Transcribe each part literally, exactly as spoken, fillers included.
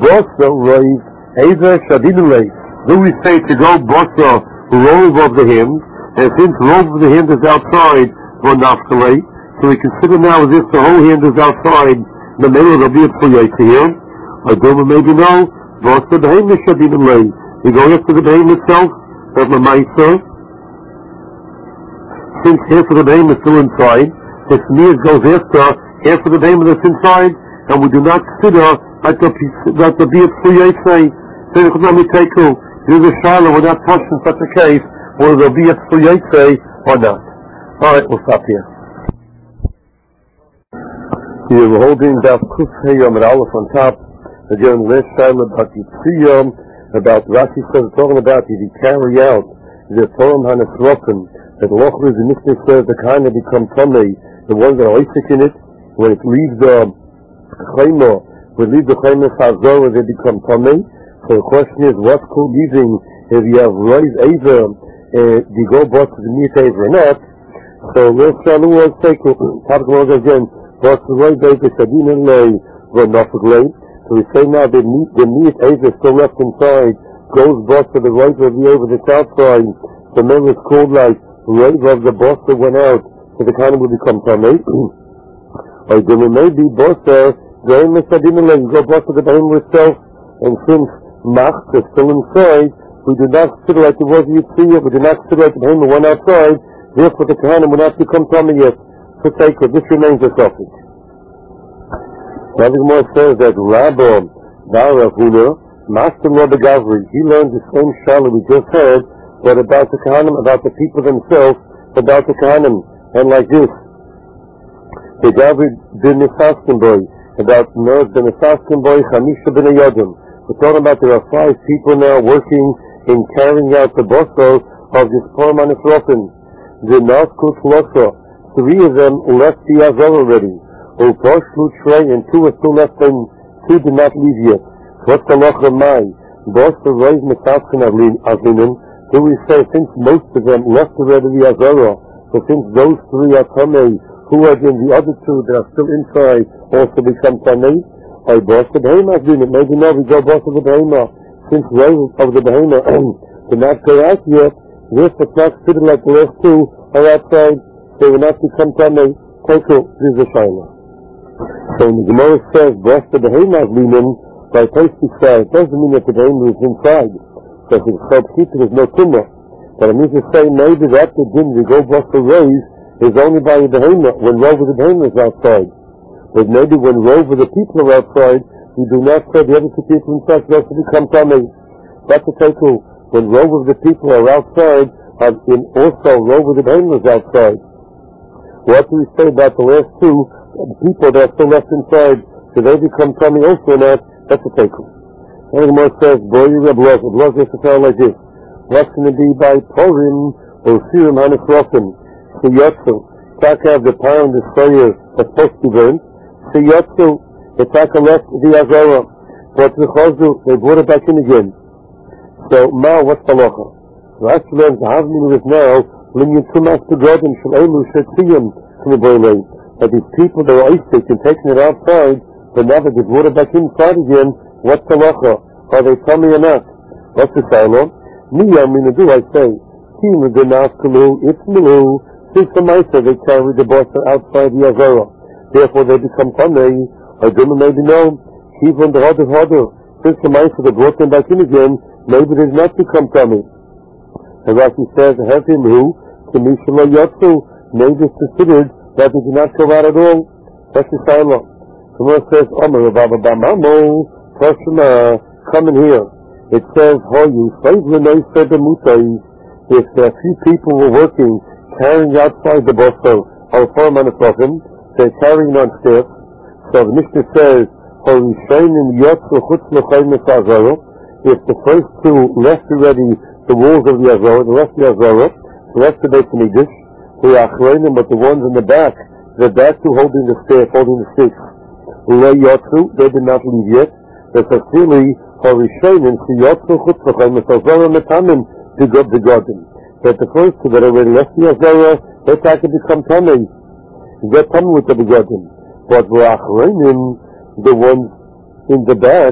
Bosa Roiv Eva Shadinule. Do we say to go Bosa Rove of the hymn, and since Rove of the hymn is outside for Naftale, so we consider now as if the whole hand is outside, the middle will be a Puyete here. I don't maybe know, Bosa Behemoth Shadinule. We go after the Behemoth itself, of the Maisa. Since half of the behemoth is still inside, the smears goes after half of the behemoth that's inside, and we do not consider that the that the be a Puyete. So we could only take who. There's a Shiloh, we're not touched in such a case, whether there'll be a Puyete or not. Alright, we'll stop here. Here we're holding about Kuf Heyom and Aleph on top. Again, last Shiloh about Yitziyom, about Rashi says, talking about if you carry out the Torah Hanesrofen, that Lochris and Mishnah says the kind that become Tomei, the ones that are Isaac in it, when it leaves the Chayma, when it leaves the Chayma Chazorah, they become Tomei. So the question is, what's called leaving if you have Roiz Aver, uh, do you go boss to the Meat Aver or not? So let's try to work, take it, topic one again, boss to Roiz Aver, Shadin and Lay, were not for Glade. So we say now the Meat, the Meat Aver still left inside, goes boss to the Roiz of the Aver that's outside. So then it's called like Roiz of the boss that went out, so the kind will become Tomei. Or then it may be boss there, the Aim is Shadin and Lay, go boss to the Behemoth itself, and since Mach is still inside, we do not consider like it was Yitziyah, we do not consider like the Behemoth went outside, therefore the Kohanim will not become Tomei yet. So take it, this remains a topic. Now the Gemara says that Rabbi Bar Rav Huna, Master Rabbi Gavri, he learned the same Shalah we just heard, but about the Kohanim, about the people themselves, about the Kohanim, and like this. The Gavri bin Nisaskin boy, about Nerd bin Nisaskin boy, Chamisha bin Yodim. We're talking about there are five people now working in carrying out the bosso of this Torah Hanesrofen. The Naskut Losha, three of them left the Azor already. Uposhlu Shrei, and two are still left, and two did not leave yet. What's the Locha Mai? Bosso Roiz Mesaskin Avlinim. Do we say, since most of them left already the Azor, so since those three are Tomei, who are then the other two that are still inside also become Tomei? I boss the Behemoth doing it. Maybe now we go boss of the Behemoth. Since Roiz of the Behemoth did not go out yet, this was not considered like the last two are outside, they will not become Tomei. Take it, this is a Shiloh. So when the Gemara says boss the Behemoth leaning, by Tosfos says, it doesn't mean that the Behemoth is inside. So if it's called Keeper, there's no Tumah. But I mean to say maybe that the din we go boss the Roiz is only by the Behemoth, when Rove of the Behemoth is outside. But maybe when Rove of the people are outside, we do not say the other two people inside should also become Tomei. That's the take-all. When Rove of the people are outside, and in also Rove of the Behemoth is outside. What do we say about the last two the people that are still left inside? Do they become Tomei also or not? That's the take-all. And the Gemara says, Boy, you have laws. The laws is to tell like this. What's going to be by Purim or Sirim Hanesrofen? So Yotzu. Taka have the power and the fire that's supposed to be burned. So Yotzu, the Taka left the Azorah, but the Chozu, they brought it back in again. So, Ma, what's the Locha? Rashi learns the Havmin is now, Linyan Tumas to Godim, Shalelu, Shetziyim, to the Boilei. That these people that are Isaac and taking it outside, but now that they brought it back inside again, what's the Locha? Are they Tomei or not? What's the Shiloh? Miya, Mina, do I say, Kim, the Naskalu, it's Milu, since the Maisa, they carry the boss outside the Azorah. Therefore they become Tomei. I don't know, maybe no. Even the harder, harder. Since the Maisa, they brought them back in again, maybe they did not become Tomei. And Rashi says, have him who, to Mishala Yotzu, maybe it's considered that they did not go out at all. That's the Shiloh. Someone says, Omer Rabba Bamamo, Toshima, come in here. It says, Ho you, slave Renei Sebemutai. If a few people were working, carrying outside the bosso, or Torah Hanesrofen, they're carrying on staff. So the Mishnah says, if the first two left already the walls of the Azorah, the rest of the Azorah, the rest of the Beit Hamikdash, they are achreinim, but the ones in the back, the back two holding the staff, holding the sticks, they did not leave yet. There's a silly Horishonim, Siyotzu Chutzlachem, Azorah Metamim, to go the garden. That the first two that already left the Azorah, they have to become Tomei. Get Tomei with the garden. But we're achreinim, the ones in the back,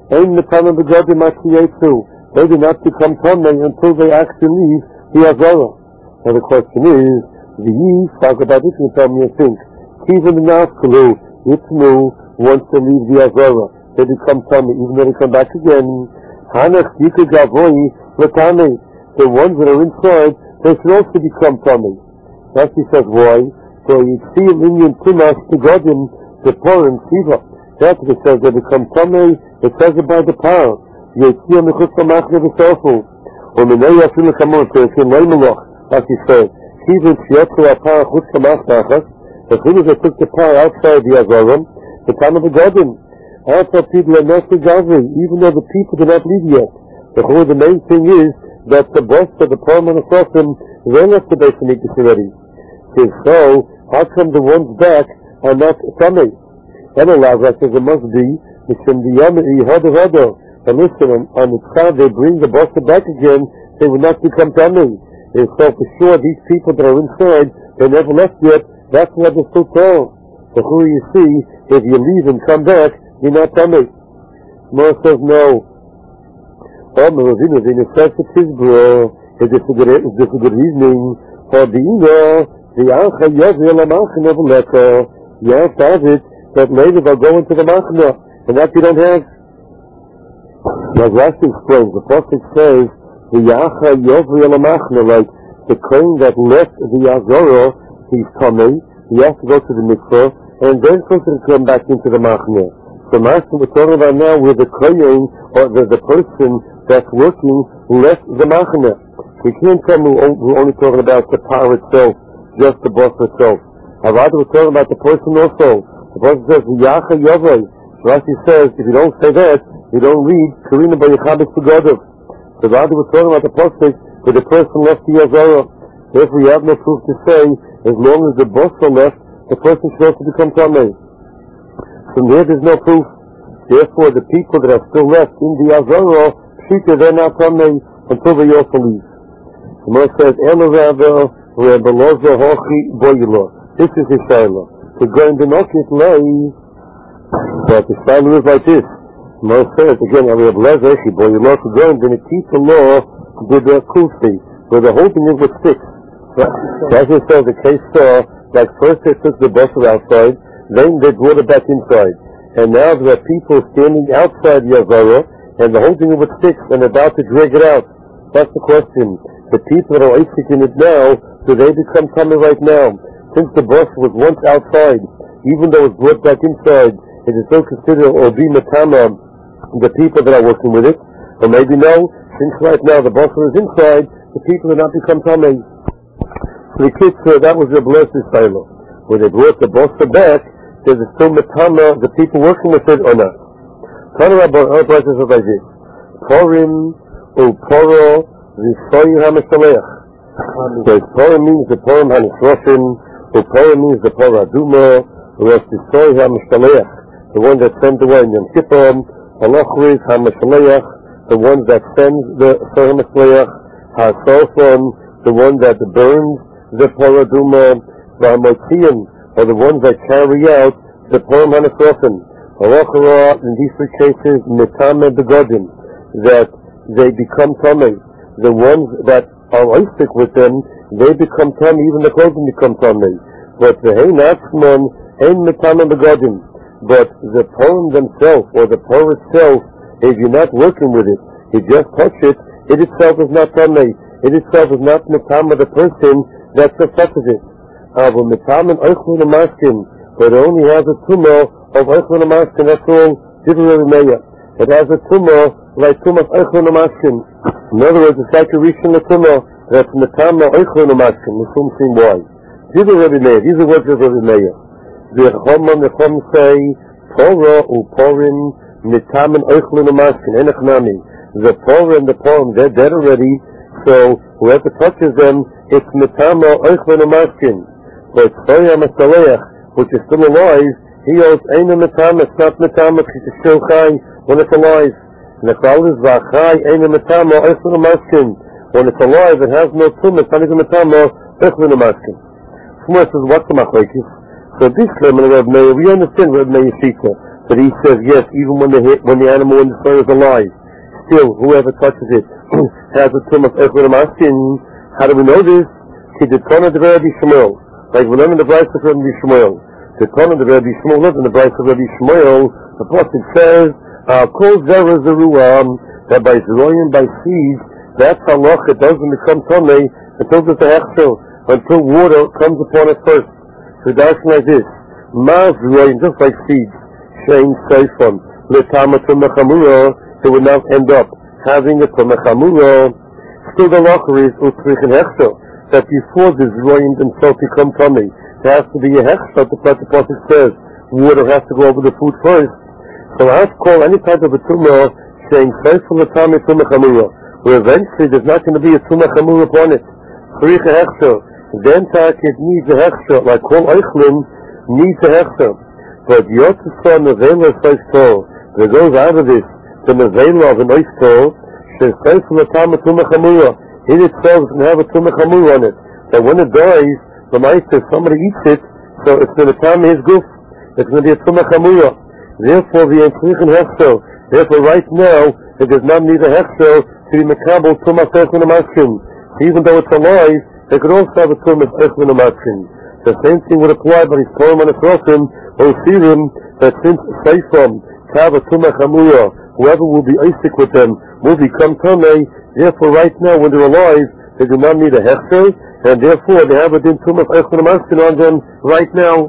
Ein Metame Begodim Akiyetsu. They do not become Tamei until they actually leave the Azara. Now the question is, the Yi talk about this, you tell me, I think. Even the Naskulu, Yitzmu, once they leave the Azara, they become Tamei, even though they come back again. Hanach Yika Gavoi, Latame. The ones that are inside, they should also become Tamei. Rashi says, why? So you see Indian Tumas, the Godim, the Purim, Siva. That's what it says, they become Tamei, it says it by the power. Yetzia Mechutz Machne V'Sofu. U'minei Afilu Kamon, Terekin Leimeloch, like he said, even Shiotzu Apar Chutz Machne, as soon as they took the power outside the Azarim, the time of the Godim, outside people are not the Gavri, even though the people do not leave yet. The whole, the main thing is that the boss of the Parliament of Sosim, they left the base of Mikdash already. If so, how come the ones back are not Tamei? And Allah says it must be, Mishim Diyami Yihada Hada. And listen, on, on the time they bring the boss back again, they will not become Tamei. And so for sure, these people that are inside, they never left yet, that's why they're so tall. So who you see, if you leave and come back, you're not Tamei. Mor says no. Oh, Meravina, the necessity is bro. Is this a good, is this a good reasoning? For the Ina, the Ancha Yavri La Machna V'Leka. You have to have it, that later they'll go into the Machna, and that you don't have. Now Rashi explains, the Prophet says, the Yacha Yavri La Machna, like the crane that left the Azara, he's coming, he has to go to the mikveh, and then supposed to come back into the machne. So Master, we're talking about now where the kohen, or the, the person that's working, left the machne. We can't tell me we're only talking about the power itself, just the boss itself. However, we're talking about the person also. The person says, Yacha Yavai. Rashi says, if you don't say that, you don't read Karina Bayachabit Pagodov. So rather we're talking about the person where the person left the Azara. Therefore, we have no proof to say, as long as the boss are left, the person should also become Tamei. From there, there's no proof. Therefore, the people that are still left in the Azara, Pshita, they're not Tamei until they also leave. The Gemara says, Ela Rabba, Rabba Loza Hochi Boyula. This is his Shaila. To go in the Nokit Lei, but the Shaila is like this. The Gemara says, again, Rabba Loza Hochi Boyula, to go in the Nikita law, did the Kufi, where the whole thing is with sticks. As it says, the case saw, like first they took the bustle outside, then they brought it back inside. And now there are people standing outside the Azara, and the whole thing is with sticks, and about to drag it out. That's the question. The people that are Isaac in it now, do they become Tamei right now? Since the bus was once outside, even though it was brought back inside, is it still considered or be Matama the people that are working with it? Or maybe no, since right now the bus is inside, the people do not become Tamei. So the kids said that was their blessed Shiloh. When they brought the bossa back, there's a still Matama, the people working with it or not. Tana Rabban, our blessings are like this. Porim, Uporo, Risoy HaMeshalech. So Porim means the Porim HaNisrofim, Uporo means the Poraduma, Risoy HaMeshalech, the one that sends away in Yom Kippur, Halachris HaMeshalech, the one that sends the Soy HaMeshalech, HaSofim, the one that burns the Paraduma, the Hamotziim, are the ones that carry out the Purim HaNisrofim. Halachara, in these three cases, Metame Begodim, that they become Tamei. The ones that are Isaac with them, they become Tamei, even the clothing become Tamei. But the Hein Atzman, Hein Metame Begodim. But the Purim themselves, or the Purim itself, if you're not working with it, you just touch it, it itself is not Tamei. It itself is not Metame the person that touches it. However, Metame Eichlin Amaskin, but it only has a tumor of Eichlin Amaskin, that's all, Divrei Meya. It has a tumor like Tumas Eichlin Amaskin. In other words, it's like a Rishon tumor that's Metame Eichlin Amaskin. We soon see why. Divrei Meya, these are words of Divrei Meya. The Chomam, the Chom say, Torah uporim Metame Eichlin Amaskin, Enechnami. The Torah and the Porim, they're dead already, so whoever touches them, it's Metame Eichlin Amaskin. But Soya Masaleach, which is still alive, he owes Eina Metame, it's not Metame, it's still Chai when it's alive. And the Chal is Vachai, Eina Metame, Eichlin Amaskin. When it's alive, it has no tumor, it's not even Metame, Eichlin Amaskin. Someone says, what's the Machlekes? So this claim of Reb Meir, we understand Reb Meir Shita. But he says, yes, even when the when the animal in the story is alive, still, whoever touches it has a tumah of echad maskin. How do we know this? Ki the Tana of Rabbi Shmuel. Like we learn in the Bryce of Rabbi Shmuel. The Tana of Rabbi Shmuel, not in the Bryce of Rabbi Shmuel. The Pasuk says, "Kol zera zeruah," that by zeroyim, by seeds, that's halach. It doesn't become tumah until there's a hechsher, until water comes upon it first. So that's like this. Ma zeroyim, just like seeds. Shein seifon letama tumah chamura, it would not end up having a tumah chamura. Still the halacha is utrich and hechsher, that before the zeroyim themselves become tummy, there has to be a hechsher. The pasuk says water has to go over the food first. So I have to call any type of a tumah saying seifon letama tumah chamura, where eventually there's not going to be a tumah chamura upon it. Utrich and hechsher. Then it needs a hechsher, like kol eichlin needs a hechsher. But Yotzah Nevela Soisto, that goes out of this, the Nevela of an Oisto, says, Seifel Atama Tumah Chamura. It itself can have a Tumah Chamura on it. That when it dies, the Meister, somebody eats it, so it's going to Tama his goof. It's going to be a Tumah Chamura. Therefore, the Enchlichen Hechsel. Therefore, right now, it does not need a Hechsel to be Mekabel Tumah Echlen Amaskin. Even though it's alive, it could also have a Tumah Echlen Amaskin. The same thing would apply by his poem on his Roshim, or Sirim, that since Seifam, Kava Tumah Chamura, whoever will be Isaac with them, will become Tomei. Therefore, right now, when they're alive, they do not need a Hechsher, and therefore they have a Din Tumah Echlen Amaskin on them right now.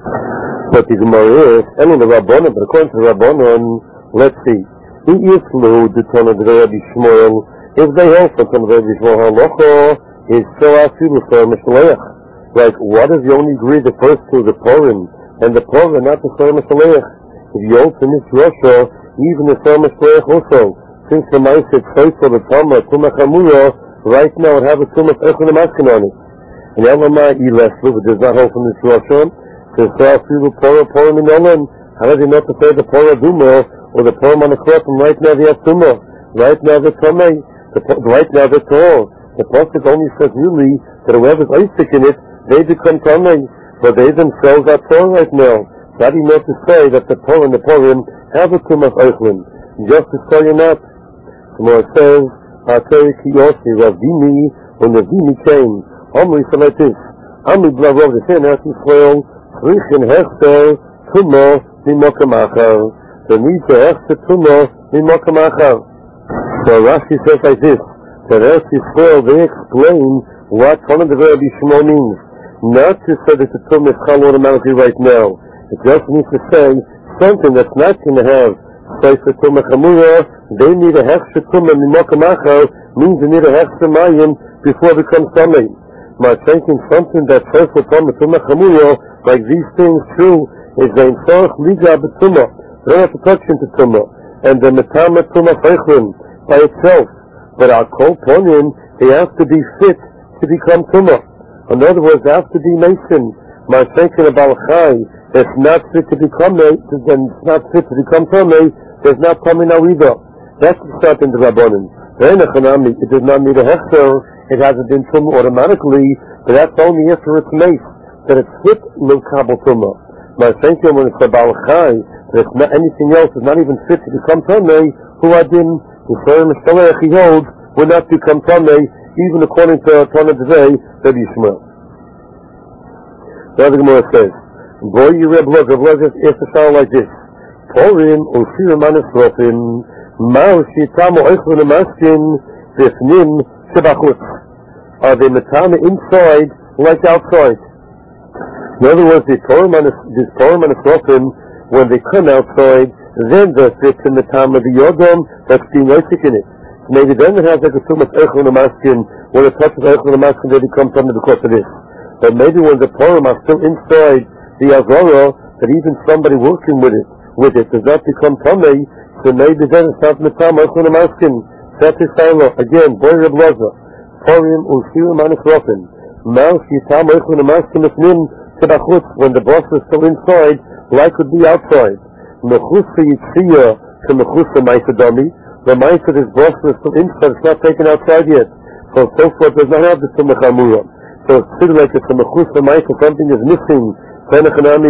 But the Gemara is, and in the Rabbanon, but according to the Rabbanon, let's see. If the Tana of Rabbi Shmuel, if they hold from Rabbi Shmuel halacha, is so asilu for Mishleach. Like, what is the only degree the first two, the Purim, and the Purim, not the Sar Mishleach? If you hold to this Russia, even the Sar Mishleach also, since the Ma'aseh Tzayfa, the Tama, Tumah Chamura, right now it have a Tumah Echad Amaskin on it. And Elamai Ileslu, it does not hold from this Russia, says so asilu Purim, Purim in Olam. How does he not to say the Purim Duma, or the Purim on the Cross, and right now they have Tumah. Right now they're Tamei. Right now they're Torah. The Pasuk only says really that whoever's Isaac in it, they become Tamei, but they themselves are Torah right now. How do you know to say that the Torah and the Purim have a Tumah Eichlin? Just to tell you not. Tomorrow it says, Atei ki yosi Ravini, when the Vini came, Omri said like this, Ami blavov the Shem Eretz Yisrael, Richin Hechter, Tumah, Mimokam Achar. The need to Hechter Tumah, Mimokam Achar. So Rashi says like this, that Eretz Yisrael, they explain what one of the Rabbi Shmuel means. Not to say that the tumah is chal automatically right now. It just needs to say something that's not going to have sefer tumah chamura. They need a hechsher tumah mimokam achar, means they need a hechsher mayim before it becomes tamei. My thinking something that sefer tumah tumah chamura, like these things true, is the insorach liga b'tumah. They don't have to touch into tumah, and the metama tumah feichlin by itself. But our kol ponim, they have to be fit to become tumah. In other words, they have to be mason. My thinking about Chai, it's not fit to become a, then it's not fit to become Tomei, there's not coming now either. That's the start in the Rabbanim. It does not need a hechsher, it hasn't been tumah automatically, but that's only after it's made, that it's fit l'kabel tumah. My thinking when it's about Chai, that it's not anything else, it's not even fit to become Tomei, who I didn't, the Shem Mishleach he holds, will not become Tomei, even according to Tana today, Rabbi Yishmael. The other Gemara says, Boy, you Reb Lez, Reb Lez is to sound like this. Purim, Osir Manis Rofim, Mao Shitamo Eichlin Amaskin, Bifnim Shebachutz. Are they Matama inside, like outside? In other words, the Purim Manis Rofim, when they come outside, then they're fit in the time of the Yodom that's being Isaac in it. Maybe then it has like a too much Eichlin Amaskin, when it touches Eichlin Amaskin, they become something because of this. But maybe when the Purim are still inside the Azara, that even somebody working with it, with it does not become Tamei, so maybe then it's not Mitam Eichlin Amaskin. That's his Shiloh. Again, Boy Reb Leza. Purim Ushir Manis Rofin. Now Shitam Eichlin Amaskin Mifnim Shebachutz, when the boss is still inside, like would be outside. Mechusa Yitziyah to Mechusa Maisadami. The Ma'aseh is boss is still inside, it's not taken outside yet. So so forth does not have the Tumah Chamura. So it's still like it's a Mechus, the Ma'aseh, something is missing. Tanachanami,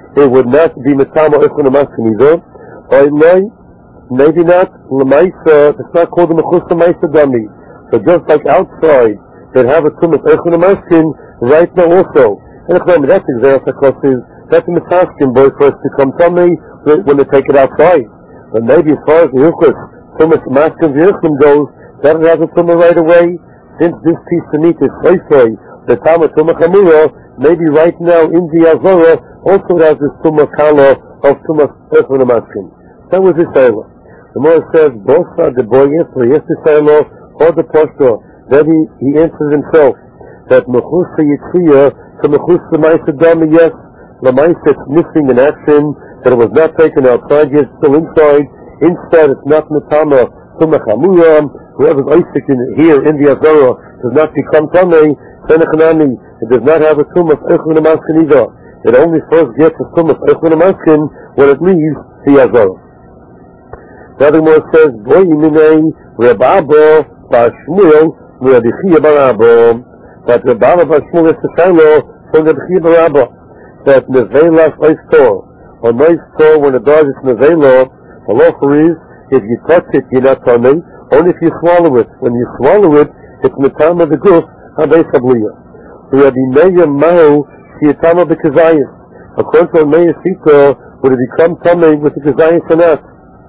it would not be Matama Echon Amaskin either. Or maybe not Lamaisa, it's not called the Mechus Lamaisa Dami. So just like outside, they'd have a Tumas Echon Amaskin right now also. And that's exactly that's a Misaskin boy for us to come tell me when they take it outside. But maybe as far as the Yuchus, Tumas Maskin Yuchim goes, that it has a Tumah right away. Since this piece of meat is Soisoi, the Tama Tumah Chamura, maybe right now in the Azora also has this Tumah Kala of Tumah Echon Amaskin. That was his Sailor. The Morah says, both are the boy answer, yes the Sailor, or the Poshto. Then he, he answers himself that Mechus Yitzhiyah to Mechus Lamaisa Dami, yes, Lamaisa it's missing in action, that it was not taken outside yet, still inside. Instead, it's not Matama Tumah Chamura. Whoever's Isaac in here in the Azora does not become Tamei, Senechanami, it does not have a Tumah Echon Amaskin either. It only first gets a Tumah Echon Amaskin when it leaves the Azora. The other one says, Boy Minei Reb Abba Bar Shmuel Reb Yechia Bar Abba. That Reb Abba Bar Shmuel is the Shiloh from Reb Yechia Bar Abba. That Nevelas Oistor, or Noistor, when it does it's Nevela, the lofer is, if you touch it, you're not Tamei. Only if you swallow it. When you swallow it, it's Matama the Guf, Habei Sabliya. Rabbi Meir Mao, Shiyatama the Kazayas. According to Meir Sita, would it become Tamei with the Kazayas or not?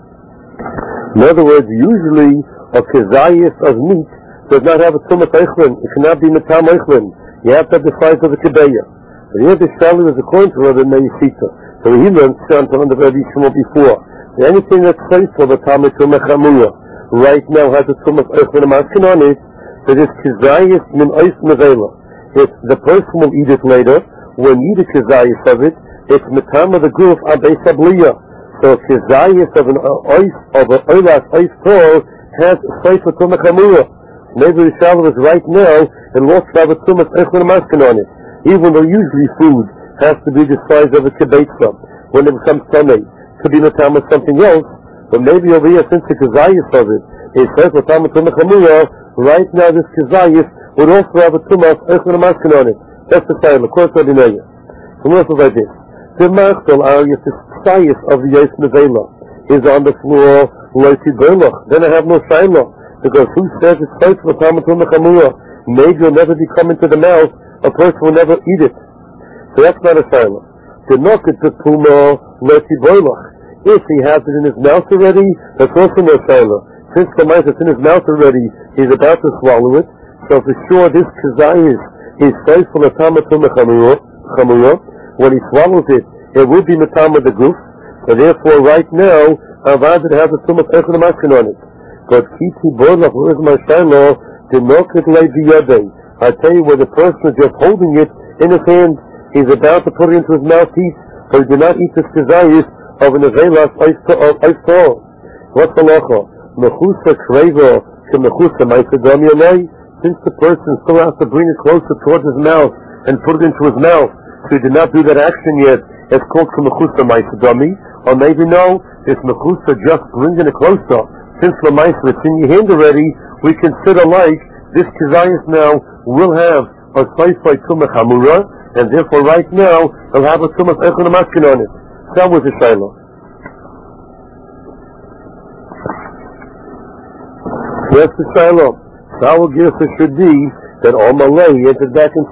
In other words, usually a Kazayas of meat does not have a Tumah Eichlin. It cannot be Matama Eichlin. You have to have the size of the Kebeya. But here the Shalu is according to Rabbi Meir Sita. So he learned something under Rabbi Shmuel before. Anything that's faithful, the Tamei Tumah Chamura, right now has a Tumah Echon Amaskin on it, that is Kazayas min Ois Nevela. If the person will eat it later, when you eat a Kazayas of it, it's Matama the Guf Habei Sabliya. So Kazayas of an Ois, of an Oilas Ois Tor, has a Sefer Tumah Chamura. Maybe the Shalom is right now, and lost to have a Tumah Echon Amaskin on it. Even though usually food has to be the size of a Kibetza. When it becomes Tamei, could be Matama something else. But maybe over here, since the Kazayas of it is Sefer Tumah Chamura, right now this Kazayas would also have a Tumah Echon Amaskin on it. That's the time, of course, I deny it. So what like this? The Machtel Arias, the Sayas of the Yos Nevela, is on the floor, Loisi Berlach. Then I have no Shiloh. Because who says it's Sefer Tumah Chamura? Maybe it'll never be coming to the mouth, a person will never eat it. So that's not a Shiloh. The Noket to Tumah, Loisi Berlach. If he has it in his mouth already, that's also no Shiloh. Since the mice is in his mouth already, he's about to swallow it. So for sure, this Kazayas is faithful to Matama Tumah Chamura. When he swallows it, it would be Matama the Guf. So therefore, right now, Avad has a Tumah Echon Amaskin on it. But Kiti Borlach, where is my Shiloh? The Noket Levi Yodei. I tell you, where the person is just holding it in his hand, he's about to put it into his mouth teeth, so he did not eat this Kazayas of an Avelas Ois Tor. What's the lacha? Mechusa Kreva to Mechusa Maisa Dami Alei. Since the person still has to bring it closer towards his mouth and put it into his mouth, so he did not do that action yet, it's called Mechusa Maisa Dami. Or maybe no, it's Mechusa just bringing it closer. Since the Maisa is in your hand already, we consider like this Kazayas now will have a Sefer Tumah Chamura, and therefore right now he'll have a Tumah Echon Amaskin on it. That was the Shiloh. Yes, the Shiloh. So our guess should be that all Malay entered back in